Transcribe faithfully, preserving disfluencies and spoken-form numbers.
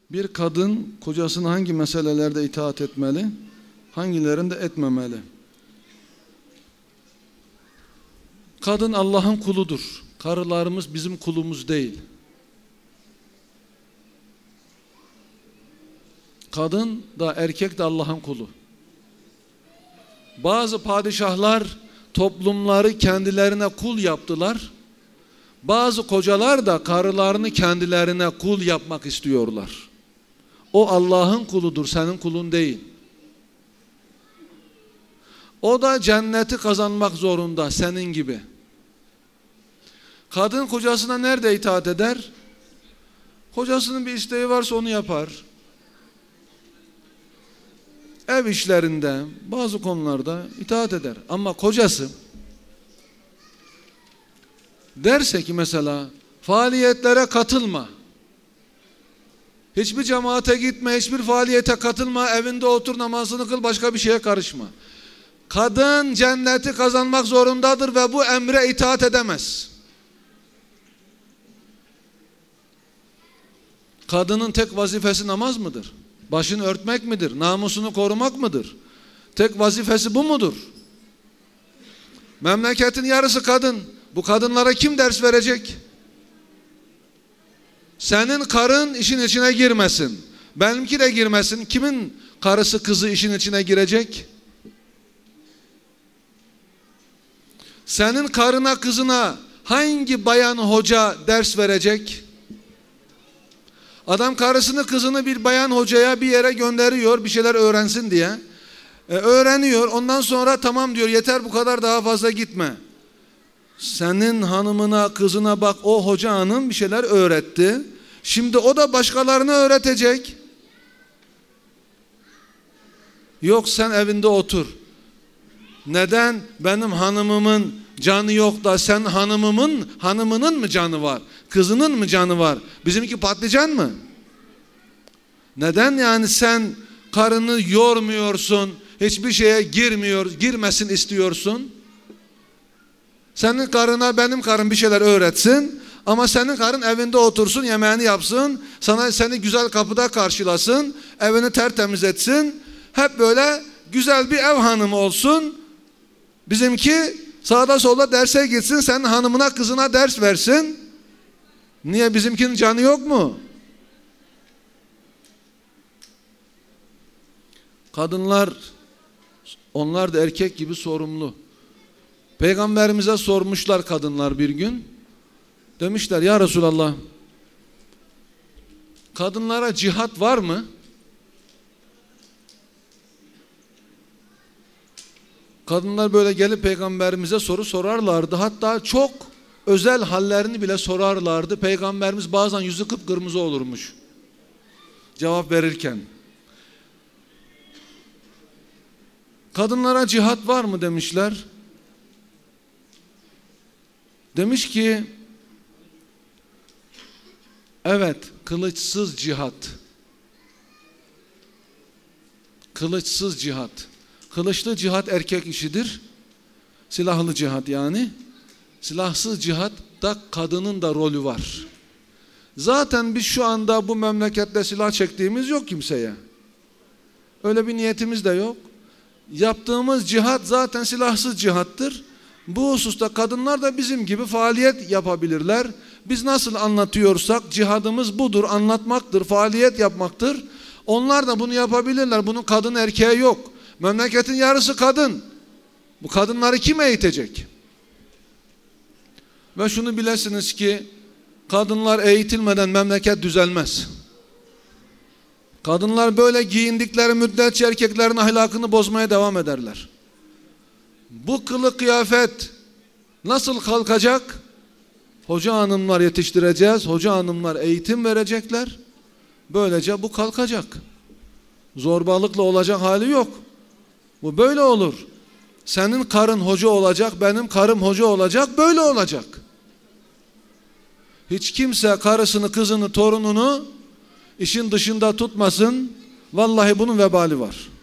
Bir kadın kocasına hangi meselelerde itaat etmeli, hangilerinde etmemeli? Kadın Allah'ın kuludur. Karılarımız bizim kulumuz değil. Kadın da erkek de Allah'ın kulu. Bazı padişahlar toplumları kendilerine kul yaptılar. Bazı kocalar da karılarını kendilerine kul yapmak istiyorlar. O Allah'ın kuludur, senin kulun değil. O da cenneti kazanmak zorunda senin gibi. Kadın kocasına nerede itaat eder? Kocasının bir isteği varsa onu yapar. Ev işlerinde, bazı konularda itaat eder. Ama kocası derse ki mesela faaliyetlere katılma, hiçbir cemaate gitme, hiçbir faaliyete katılma, evinde otur, namazını kıl, başka bir şeye karışma. Kadın cenneti kazanmak zorundadır ve bu emre itaat edemez. Kadının tek vazifesi namaz mıdır? Başını örtmek midir? Namusunu korumak mıdır? Tek vazifesi bu mudur? Memleketin yarısı kadın. Bu kadınlara kim ders verecek? Senin karın işin içine girmesin. Benimki de girmesin. Kimin karısı kızı işin içine girecek? Senin karına kızına hangi bayan hoca ders verecek? Adam karısını kızını bir bayan hocaya bir yere gönderiyor bir şeyler öğrensin diye. E, öğreniyor, ondan sonra tamam diyor, yeter bu kadar, daha fazla gitme. Senin hanımına kızına bak, o hoca hanım bir şeyler öğretti. Şimdi o da başkalarına öğretecek. Yok, sen evinde otur. Neden? Benim hanımımın canı yok da sen hanımımın hanımının mı canı var? Kızının mı canı var? Bizimki patlıcan mı? Neden yani sen karını yormuyorsun, hiçbir şeye girmiyor, girmesin istiyorsun? Senin karına benim karım bir şeyler öğretsin ama senin karın evinde otursun, yemeğini yapsın, sana seni güzel kapıda karşılasın, evini tertemiz etsin, hep böyle güzel bir ev hanımı olsun. Bizimki sağda solda derse gitsin, senin hanımına kızına ders versin. Niye, bizimkinin canı yok mu? Kadınlar, onlar da erkek gibi sorumlu. Peygamberimize sormuşlar kadınlar bir gün. Demişler, ya Resulallah, kadınlara cihat var mı? Kadınlar böyle gelip peygamberimize soru sorarlardı. Hatta çok özel hallerini bile sorarlardı. Peygamberimiz bazen yüzü kıpkırmızı olurmuş cevap verirken. Kadınlara cihat var mı demişler. Demiş ki, evet, kılıçsız cihat. Kılıçsız cihat. Kılıçlı cihat erkek işidir. Silahlı cihat yani. Silahsız cihatta kadının da rolü var. Zaten biz şu anda bu memlekette silah çektiğimiz yok kimseye. Öyle bir niyetimiz de yok. Yaptığımız cihat zaten silahsız cihattır. Bu hususta kadınlar da bizim gibi faaliyet yapabilirler. Biz nasıl anlatıyorsak cihadımız budur, anlatmaktır, faaliyet yapmaktır. Onlar da bunu yapabilirler. Bunun kadın erkeği yok. Memleketin yarısı kadın. Bu kadınları kim eğitecek? Ve şunu bilesiniz ki kadınlar eğitilmeden memleket düzelmez. Kadınlar böyle giyindikleri müddetçe erkeklerin ahlakını bozmaya devam ederler. Bu kılık kıyafet nasıl kalkacak? Hoca hanımlar yetiştireceğiz. Hoca hanımlar eğitim verecekler. Böylece bu kalkacak. Zorbalıkla olacak hali yok. Bu böyle olur. Senin karın hoca olacak, benim karım hoca olacak, böyle olacak. Hiç kimse karısını, kızını, torununu işin dışında tutmasın. Vallahi bunun vebali var.